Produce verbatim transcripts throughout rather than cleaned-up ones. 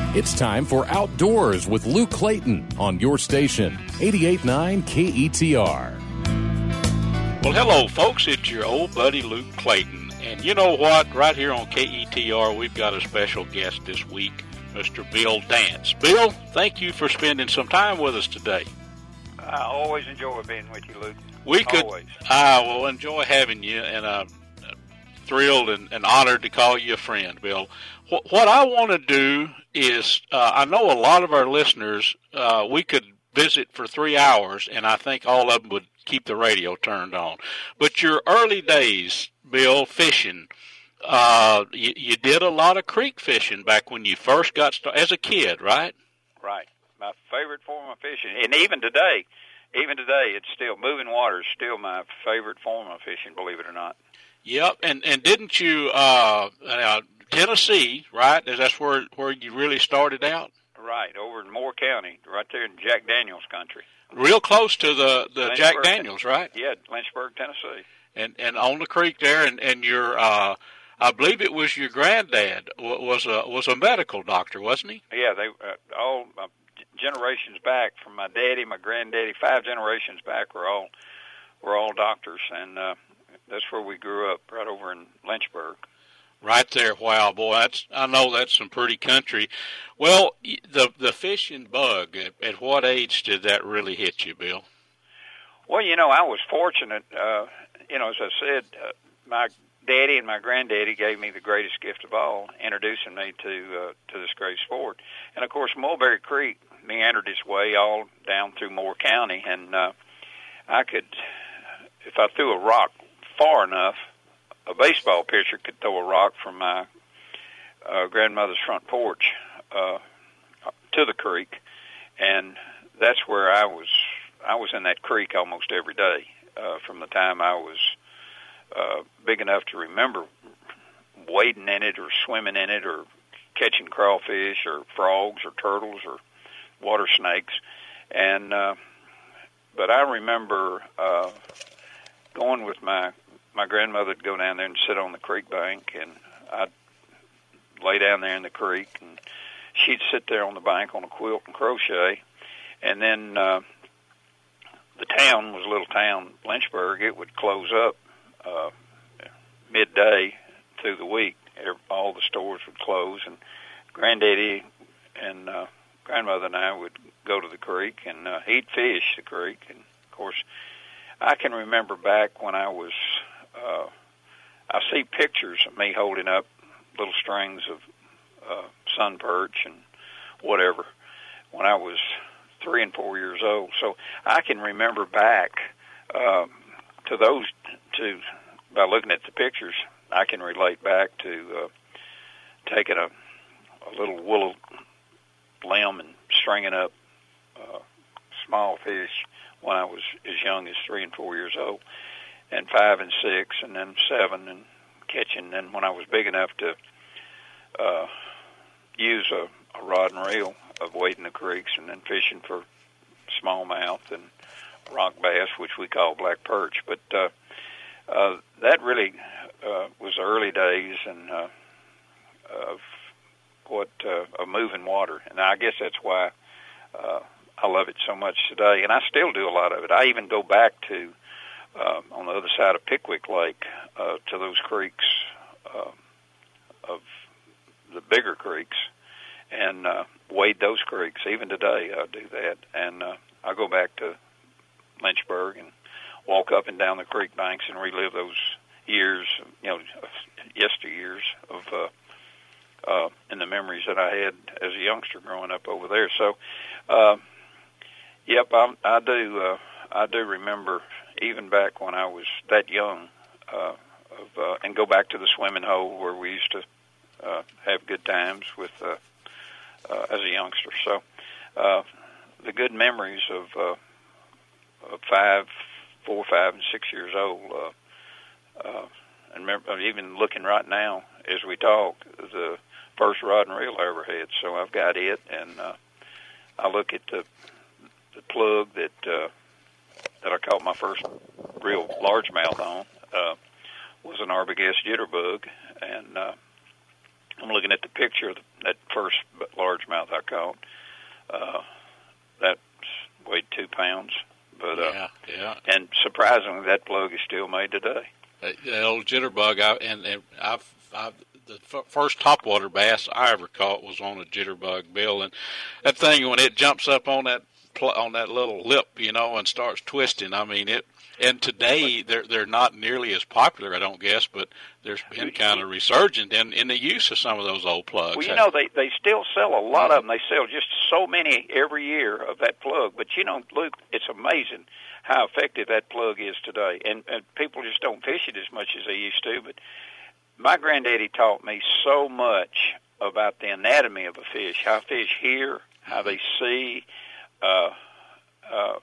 It's time for Outdoors with Luke Clayton on your station, eighty-eight point nine K E T R. Well, hello, folks. It's your old buddy Luke Clayton. And you know what? Right here on K E T R, we've got a special guest this week, Mister Bill Dance. Bill, thank you for spending some time with us today. I always enjoy being with you, Luke. We could, always. I will enjoy having you, and I'm thrilled and, and honored to call you a friend, Bill. What, what I want to do is, uh, I know a lot of our listeners, uh, we could visit for three hours, and I think all of them would keep the radio turned on. But your early days, Bill, fishing, uh, you, you did a lot of creek fishing back when you first got started, as a kid, right? Right. My favorite form of fishing. And even today, even today, it's still, moving water is still my favorite form of fishing, believe it or not. Yep. And, and didn't you, uh, uh, Tennessee, right? That's where, where you really started out? Right, over in Moore County, right there in Jack Daniels country. Real close to the, the Jack Daniels, right? Yeah, Lynchburg, Tennessee. And and on the creek there, and, and your, uh, I believe it was your granddad was a was a medical doctor, wasn't he? Yeah, they uh, all uh, generations back, from my daddy, my granddaddy, five generations back, were all were all doctors, and uh, that's where we grew up, right over in Lynchburg. Right there. Wow, boy, that's, I know that's some pretty country. Well, the the fishing bug, at, at what age did that really hit you, Bill? Well, you know, I was fortunate. Uh, you know, as I said, uh, my daddy and my granddaddy gave me the greatest gift of all, introducing me to uh, to this great sport. And of course, Mulberry Creek meandered its way all down through Moore County, and uh, I could, if I threw a rock far enough, a baseball pitcher could throw a rock from my uh, grandmother's front porch uh, to the creek, and that's where I was. I was in that creek almost every day uh, from the time I was uh, big enough to remember wading in it or swimming in it or catching crawfish or frogs or turtles or water snakes. And uh, but I remember uh, going with my My grandmother would go down there and sit on the creek bank, and I'd lay down there in the creek, and she'd sit there on the bank on a quilt and crochet. And then uh, the town was a little town, Lynchburg. It would close up uh, midday through the week. All the stores would close, and Granddaddy and uh, grandmother and I would go to the creek, and uh, he'd fish the creek. And, of course, I can remember back when I was Uh, I see pictures of me holding up little strings of uh, sun perch and whatever when I was three and four years old. So I can remember back um, to those, to by looking at the pictures, I can relate back to uh, taking a, a little willow limb and stringing up uh, small fish when I was as young as three and four years old, and five and six, and then seven, and catching. And when I was big enough to uh, use a, a rod and reel, of wading the creeks and then fishing for smallmouth and rock bass, which we call black perch. But uh, uh, that really uh, was the early days and uh, of what uh, of moving water, and I guess that's why uh, I love it so much today. And I still do a lot of it. I even go back to Uh, on the other side of Pickwick Lake, uh, to those creeks, uh, of the bigger creeks, and uh, wade those creeks. Even today, I do that. And uh, I go back to Lynchburg and walk up and down the creek banks and relive those years, you know, yesteryears of, uh, uh, and the memories that I had as a youngster growing up over there. So, uh, yep, I, I do. Uh, I do remember, even back when I was that young, uh, of, uh, and go back to the swimming hole where we used to uh, have good times with uh, uh, as a youngster. So uh, the good memories of, uh, of five, four, five, and six years old, uh, uh, and remember, even looking right now as we talk, the first rod and reel I ever had. So I've got it, and uh, I look at the the plug that. Uh, that I caught my first real largemouth on uh, was an Arbogast jitterbug, and uh, I'm looking at the picture of that first largemouth caught. Uh, that weighed two pounds. But, uh, yeah, yeah. And surprisingly, that plug is still made today. Uh, the old jitterbug, I, and, and I've, I've, the f- first topwater bass I ever caught was on a jitterbug, Bill, and that thing, when it jumps up on that pl- on that little lip, you know, and starts twisting, I mean, it. And today they're they're not nearly as popular, I don't guess, but there's been kind of resurgent in, in the use of some of those old plugs. Well, you know, they they still sell a lot of them. They sell just so many every year of that plug. But you know, Luke, it's amazing how effective that plug is today, and, and people just don't fish it as much as they used to. But my granddaddy taught me so much about the anatomy of a fish, how fish hear, how they see, uh, uh,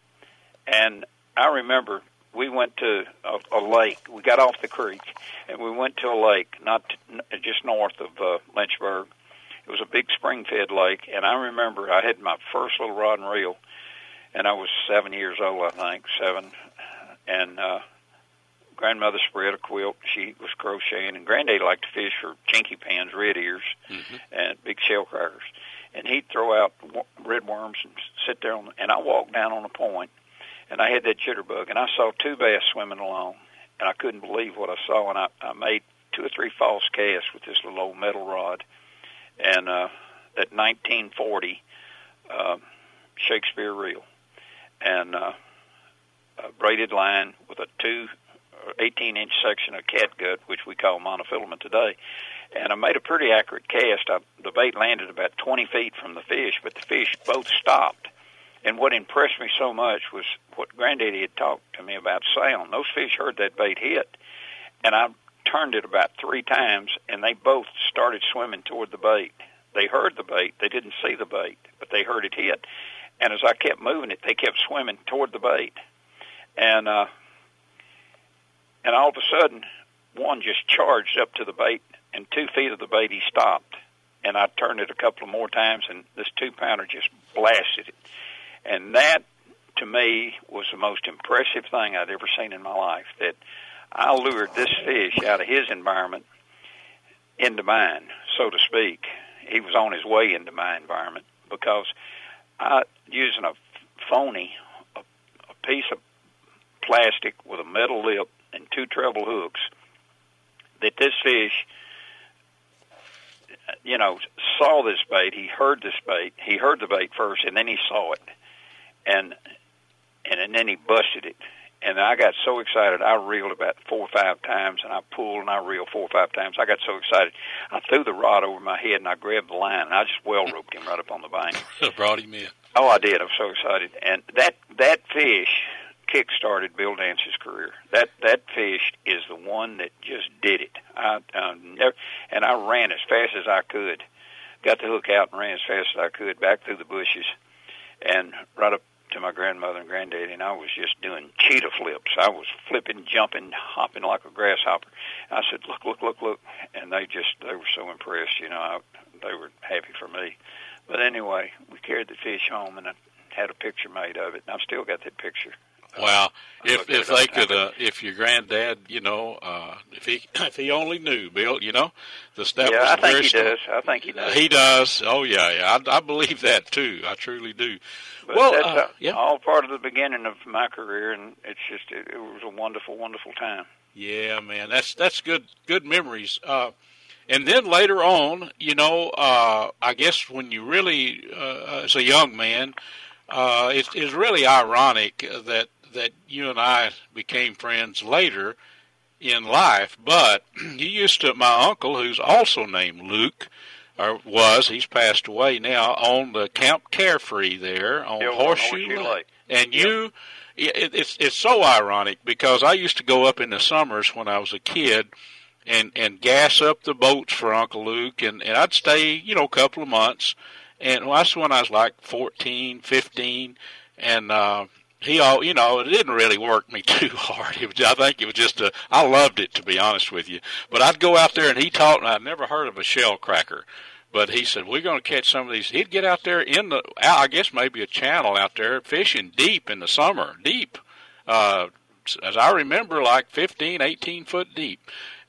and I remember we went to a, a lake. We got off the creek, and we went to a lake not to, just north of uh, Lynchburg. It was a big spring-fed lake, and I remember I had my first little rod and reel, and I was seven years old, I think, seven, and uh, grandmother spread a quilt. She was crocheting, and Granddaddy liked to fish for chinky pans, red ears, mm-hmm. and big shell crackers. And he'd throw out red worms and sit there, on the, and I walked down on a point, and I had that jitterbug, and I saw two bass swimming along, and I couldn't believe what I saw, and I, I made two or three false casts with this little old metal rod, and uh, that nineteen forty uh, Shakespeare reel, and uh, a braided line with a two eighteen-inch section of catgut, which we call monofilament today, and I made a pretty accurate cast. I, the bait landed about twenty feet from the fish, but the fish both stopped. And what impressed me so much was what Granddaddy had talked to me about sound. Those fish heard that bait hit, and I turned it about three times, and they both started swimming toward the bait. They heard the bait. They didn't see the bait, but they heard it hit. And as I kept moving it, they kept swimming toward the bait. And uh, and all of a sudden, one just charged up to the bait, and two feet of the bait he stopped. And I turned it a couple of more times, and this two-pounder just blasted it. And that, to me, was the most impressive thing I'd ever seen in my life, that I lured this fish out of his environment into mine, so to speak. He was on his way into my environment because I, using a phony, a, a piece of plastic with a metal lip and two treble hooks, that this fish, you know, saw this bait. He heard this bait. He heard the bait first, and then he saw it. And, and and then he busted it. And I got so excited, I reeled about four or five times, and I pulled and I reeled four or five times. I got so excited, I threw the rod over my head, and I grabbed the line, and I just well-roped him right up on the bank. Brought him in. Oh, I did. I was so excited. And that that fish kick-started Bill Dance's career. That that fish is the one that just did it. I, I never, and I ran as fast as I could. Got the hook out and ran as fast as I could back through the bushes and right up to my grandmother and granddaddy, and I was just doing cheetah flips. I was flipping, jumping, hopping like a grasshopper. I said, look, look, look, look. And they just, they were so impressed, you know, I, they were happy for me. But anyway, we carried the fish home, and I had a picture made of it, and I've still got that picture. Wow! If if they could, uh, if your granddad, you know, uh, if he if he only knew, Bill, you know, the step. Yeah, was I think very he strong. does. I think he does. He does. Oh yeah, yeah. I, I believe that too. I truly do. But well, that's uh, a, yeah. all part of the beginning of my career, and it's just it, it was a wonderful, wonderful time. Yeah, man, that's that's good good memories. Uh, and then later on, you know, uh, I guess when you really, uh, as a young man, uh, it's, it's really ironic that. that you and I became friends later in life, but you used to, my uncle, who's also named Luke, or was, he's passed away now, on the Camp Carefree there on yeah, Horseshoe, Horseshoe Lake. Lake. And yep. you, it, it's it's so ironic because I used to go up in the summers when I was a kid and, and gas up the boats for Uncle Luke, and, and I'd stay, you know, a couple of months, and well, that's when I was like fourteen, fifteen, and, uh, He, all you know, it didn't really work me too hard. It was, I think it was just a, I loved it, to be honest with you. But I'd go out there, and he taught, and I'd never heard of a shell cracker. But he said, we're going to catch some of these. He'd get out there in the, I guess maybe a channel out there, fishing deep in the summer, deep. Uh, as I remember, like fifteen, eighteen foot deep.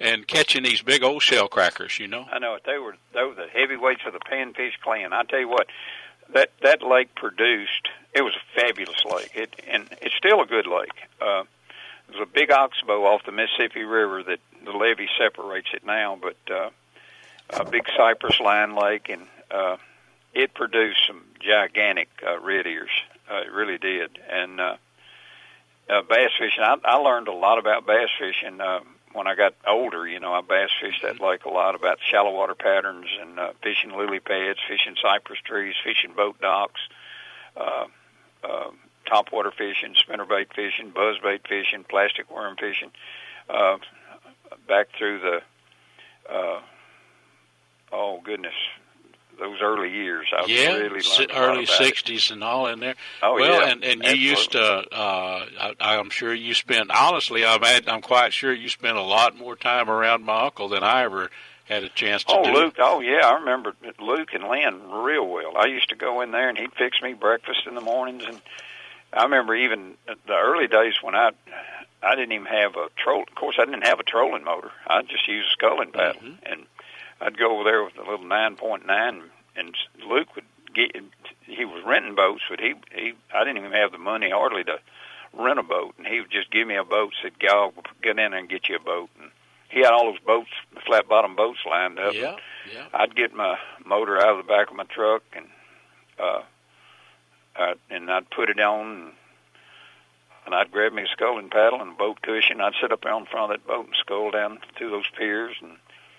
and catching these big old shell crackers, you know. I know it. They were they were the heavyweights of the panfish clan. I tell you what, that that lake produced. It was a fabulous lake. It and it's still a good lake. Uh, there's a big oxbow off the Mississippi River that the levee separates it now, but uh, a big cypress line lake, and uh, it produced some gigantic uh, red ears. Uh, it really did. And uh, uh, bass fishing, I, I learned a lot about bass fishing uh, when I got older. You know, I bass fished that lake a lot, about shallow water patterns and uh, fishing lily pads, fishing cypress trees, fishing boat docks, uh, uh, topwater fishing, spinnerbait fishing, buzzbait fishing, plastic worm fishing, uh, back through the, uh, oh, goodness, those early years. I yeah, really learned a early lot about sixties and all in there. Oh, well, yeah. and, and you Absolutely. used to, uh, I, I'm sure you spent, honestly, I'm, I'm quite sure you spent a lot more time around my uncle than I ever had a chance to oh, do. Oh, Luke, oh, yeah, I remember Luke and Lynn real well. I used to go in there, and he'd fix me breakfast in the mornings, and I remember even the early days when I I didn't even have a troll. Of course, I didn't have a trolling motor. I just used a sculling paddle, Mm-hmm. and I'd go over there with a little nine point nine, and Luke would get. He was renting boats, but he he I didn't even have the money hardly to rent a boat, and he would just give me a boat. Said, "Go get in there and get you a boat." And he had all those boats, the flat bottom boats lined up. Yeah, yeah. I'd get my motor out of the back of my truck, and uh, I, and I'd put it on. And, And I'd grab me a sculling paddle and a boat cushion. I'd sit up there on front of that boat and scull down through those piers. And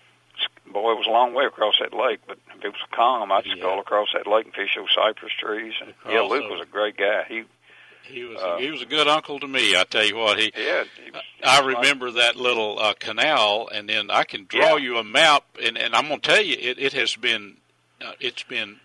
boy, it was a long way across that lake. But if it was calm, I'd Yeah. scull across that lake and fish those cypress trees. And yeah, Also- Luke was a great guy. He, He was Uh, he was a good uncle to me. I tell you what, he. yeah. He was, I remember that little uh, canal, and then I can draw Yeah. you a map, and, and I'm going to tell you, it, it has been, uh, it's been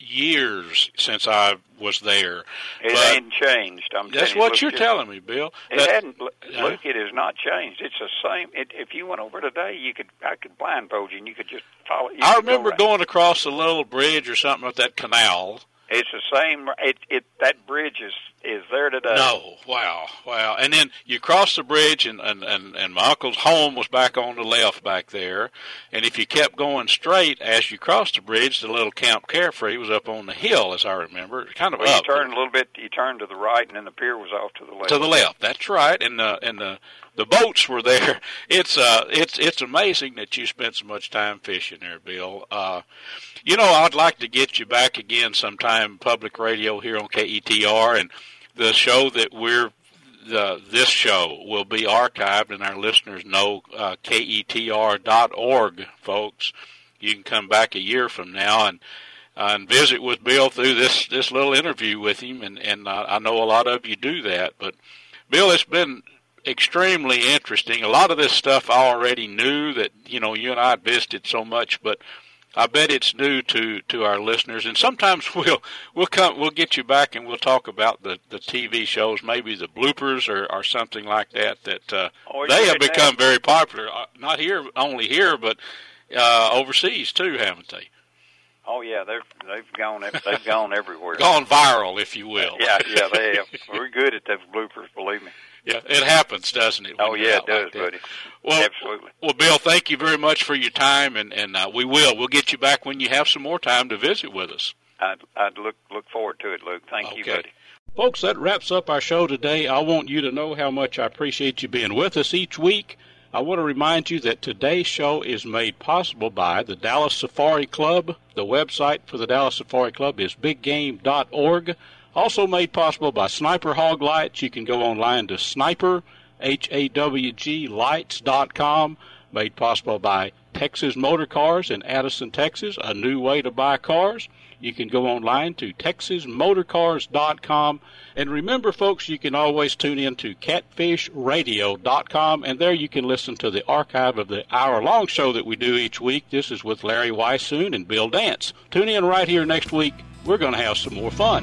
years since I was there. It But ain't changed. I'm that's telling you, what Luke you're just- telling me, Bill. It That- hadn't, Luke. uh, It has not changed. It's the same. It, if you went over today, you could. I could blindfold you, and you could just follow. You I could go remember right. going across a little bridge or something with that canal. It's the same. It, it that bridge is is there today. No, wow, wow. And then you cross the bridge, and, and, and, and my uncle's home was back on the left back there. And if you kept going straight as you crossed the bridge, the little Camp Carefree was up on the hill, as I remember, kind of Well, up. you turn a little bit. You turn to the right, and then the pier was off to the left. To the left, that's right, and the and the the boats were there. It's uh, it's it's amazing that you spent so much time fishing there, Bill. Uh, you know, I'd like to get you back again sometime, public radio here on K E T R, and the show that we're the this show will be archived, and our listeners know uh, K E T R dot org, folks. You can come back a year from now and. Uh, and visit with Bill through this, this little interview with him, and, and uh, I know a lot of you do that. But, Bill, it's been extremely interesting. A lot of this stuff I already knew that, you know, you and I had visited so much, but I bet it's new to, to our listeners. And sometimes we'll we'll come we'll get you back and we'll talk about the, the T V shows, maybe the bloopers or, or something like that, that uh, Oh, they yeah, have become now. very popular, uh, not here only here, but uh, overseas too, haven't they? Oh yeah, they've they've gone they've gone everywhere. Gone viral, if you will. Yeah, yeah, they have. We're good at those bloopers, believe me. Yeah, it happens, doesn't it? when Oh you're yeah, out it does, like that? buddy. Well, Absolutely. Well, Bill, thank you very much for your time, and and uh, we will. We'll get you back when you have some more time to visit with us. I'd I'd look look forward to it, Luke. Thank you, Okay. buddy. Folks, that wraps up our show today. I want you to know how much I appreciate you being with us each week. I want to remind you that today's show is made possible by the Dallas Safari Club. The website for the Dallas Safari Club is big game dot org. Also made possible by Sniper Hog Lights. You can go online to sniper, H A W G, lights dot com. Made possible by Texas Motor Cars in Addison, Texas, a new way to buy cars. You can go online to texas motor cars dot com. And remember, folks, you can always tune in to catfish radio dot com, and there you can listen to the archive of the hour-long show that we do each week. This is with Larry Weissoon and Bill Dance. Tune in right here next week. We're going to have some more fun.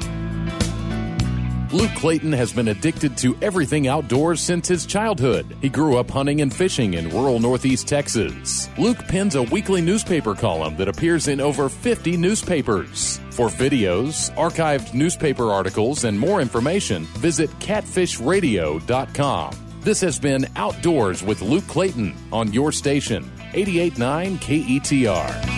Luke Clayton has been addicted to everything outdoors since his childhood. He grew up hunting and fishing in rural northeast Texas. Luke pens a weekly newspaper column that appears in over fifty newspapers. For videos, archived newspaper articles, and more information, visit catfish radio dot com. This has been Outdoors with Luke Clayton on your station, eighty-eight point nine K E T R.